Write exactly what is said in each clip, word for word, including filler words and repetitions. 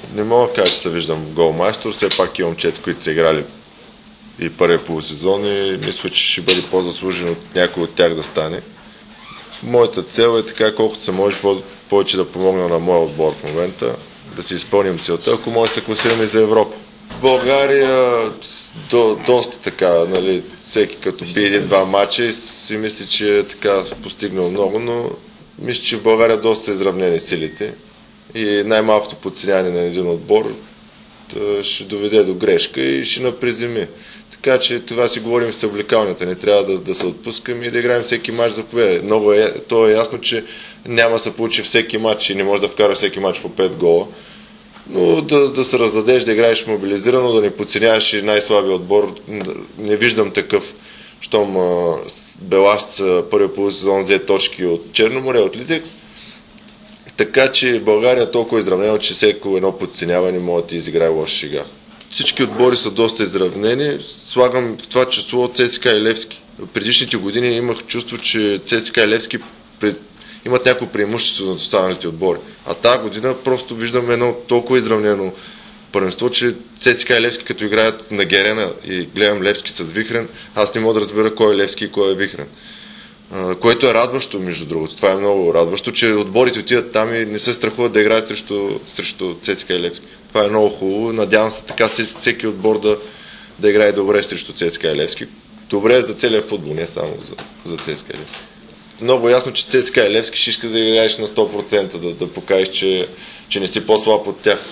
не мога да кажа, че се виждам голмайстор, все пак имам момчета, които са играли и първия полусезон и мисля, че ще бъде по-заслужен от някой от тях да стане. Моята цел е така, колкото се може повече да помогна на моя отбор в момента, да си изпълним целта, ако може да се класираме за Европа. В България до, доста така, нали, всеки като би един-два матча и си мисли, че е така постигнал много, но мисля, че в България доста са изравнени силите и най-малкото подценяване на един отбор ще доведе до грешка и ще наприземи. Така че това си говорим в съблекалнята, не трябва да, да се отпускаме и да играем всеки матч за победа. Много е, то е ясно, че няма да се получи всеки матч и не може да вкара всеки матч по пет гола, но да, да се раздадеш, да играеш мобилизирано, да не подценяваш и най-слабия отбор, не виждам такъв. Щом Беласица първия полусезон взе точки от Черноморе, от Литекс, така че България е толкова изравнена, че всеко едно подценяване може да изиграе лоша шега. Всички отбори са доста изравнени. Слагам в това число ЦСКА и Левски. В предишните години имах чувство, че ЦСКА и Левски пред... имат някакво преимущество над останалите отбори. А тази година просто виждам едно толкова изравнено първенство, че ЦСКА и Левски като играят на Герена и гледам Левски с Вихрен, аз не мога да разбера кой е Левски и кой е Вихрен. Uh, което е радващо, между другото. Това е много радващо, че отборите отиват там и не се страхуват да играят срещу, срещу ЦСКА и Левски. Това е много хубаво. Надявам се така всеки отбор да, да играе добре срещу ЦСКА и Левски. Добре е за целия футбол, не само за, за ЦСКА и Левски. Много ясно, че ЦСКА и Левски ще иска да играеш на сто процента, да, да покажеш, че, че не си по-слаб от тях.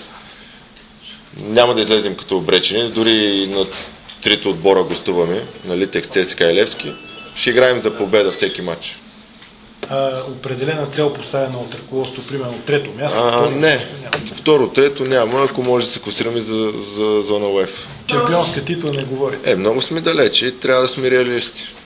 Няма да излезем като обречени, дори на трите отбора гостуваме, на Литекс, ЦСКА и Левски. Ще играем за победа всеки матч. А, определена цел поставена от ръководството, примерно трето място? А, не, няма. Второ, трето няма, ако може да се класираме за, за зона УЕФА. Шампионска титла не говорите? Е, много сме далече и трябва да сме реалисти.